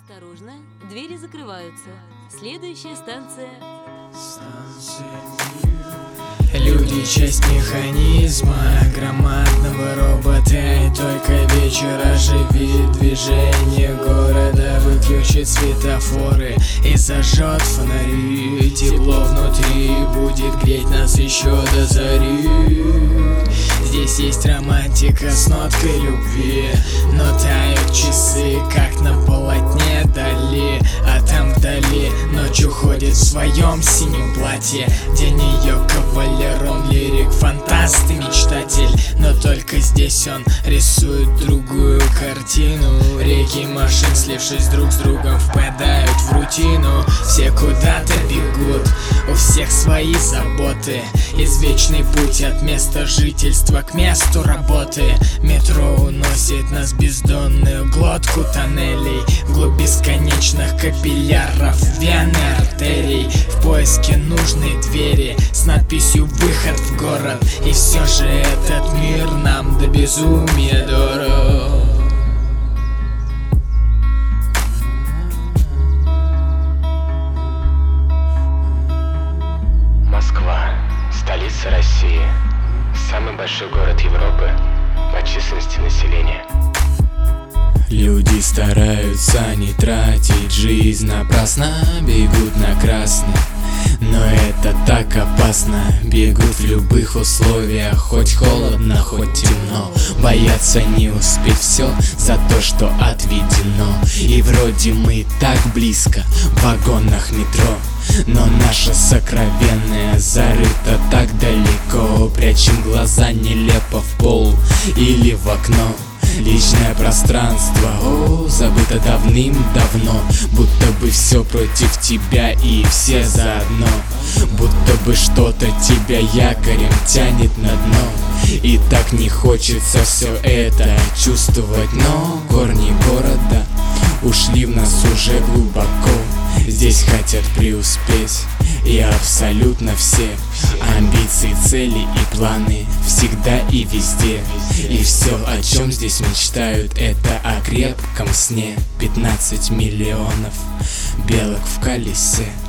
Осторожно, двери закрываются. Следующая станция. Люди — часть механизма, громадного робота. И только вечер оживит движение города, выключит светофоры и зажжет фонари. Тепло внутри будет греть нас еще до зари. Здесь есть романтика с ноткой любви, но тают часы, как на полотне Дали. А там вдали ночь уходит в своем синем платье. День ее кавалер, он лирик, фантаст и мечтатель. Но только здесь он рисует другую картину. Реки машин, слившись друг с другом, впадают в рутину. Все куда-то бегут, у всех свои заботы. Извечный путь от места жительства к месту работы. Метро уносит нас в бездонную глотку тоннелей, вглубь бесконечных капилляров, вен и артерий, в поиске нужной двери с надписью «Выход в город». И все же этот мир нам до безумия дорог. Москва, столица России, самый большой город Европы по численности населения. Люди стараются не тратить жизнь напрасно, бегут на красный, но это так опасно. Бегут в любых условиях, хоть холодно, хоть темно. Боятся не успеть все за то, что отведено. И вроде мы так близко в вагонах метро, но наша сокровенная зарыта так далеко. Прячем глаза нелепо в пол или в окно. Личное пространство, забыто давным-давно. Будто бы все против тебя и все заодно. Будто бы что-то тебя якорем тянет на дно. И так не хочется все это чувствовать, но корни города ушли в нас уже глубоко. Здесь хотят преуспеть и абсолютно все. Амбиции, цели и планы всегда и везде. И все, о чем здесь мечтают, это о крепком сне. 15 миллионов белок в колесе.